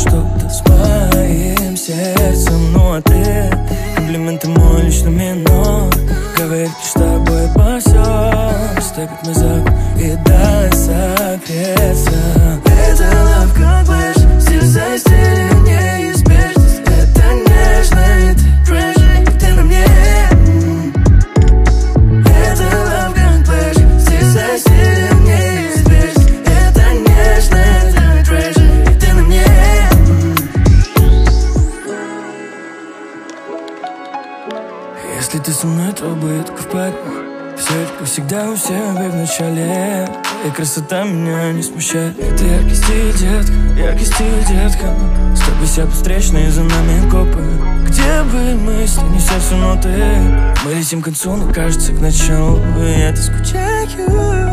что-то с моим сердцем. Ну а ты, комплименты мой личный минор. Говорит, с тобой по всем степит мой запах и дай согреться. Это love как флеш, стиль за стилем неизбежность. Это нежный трэш, и ты на мне. Это love как флеш, стиль за стилем неизбежность. Это нежный трэш, и ты на мне. Если ты со мной, то будет как в паре. Все это, как всегда, у всех в начале. И красота меня не смущает. Ты яркий стиль, детка, яркий стиль, детка. С тобой вся встречные, за нами копы. Где бы мысли, не сердцу ноты. Мы летим к концу, но кажется к началу. И я-то скучаю.